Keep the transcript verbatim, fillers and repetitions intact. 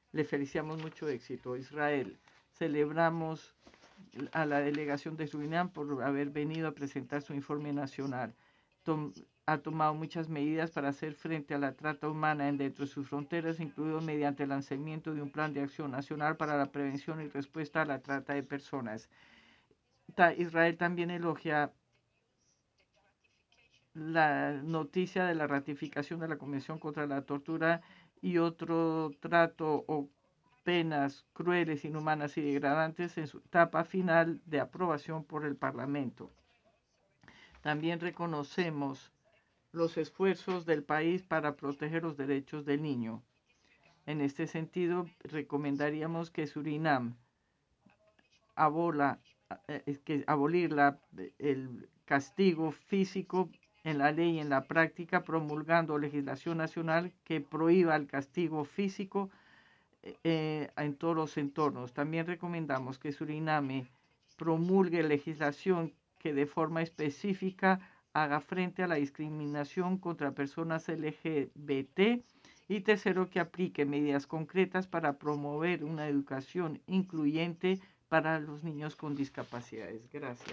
Le felicitamos mucho éxito. Israel, celebramos a la delegación de Surinam por haber venido a presentar su informe nacional. Tom, ha tomado muchas medidas para hacer frente a la trata humana dentro de sus fronteras, incluido mediante el lanzamiento de un plan de acción nacional para la prevención y respuesta a la trata de personas. Ta, Israel también elogia la noticia de la ratificación de la Convención contra la Tortura y otro trato o penas crueles, inhumanas y degradantes en su etapa final de aprobación por el Parlamento. También reconocemos los esfuerzos del país para proteger los derechos del niño. En este sentido, recomendaríamos que Surinam abola, eh, que abolir la, el castigo físico en la ley y en la práctica, promulgando legislación nacional que prohíba el castigo físico eh, en todos los entornos. También recomendamos que Suriname promulgue legislación que de forma específica haga frente a la discriminación contra personas L G B T y tercero, que aplique medidas concretas para promover una educación incluyente para los niños con discapacidades. Gracias.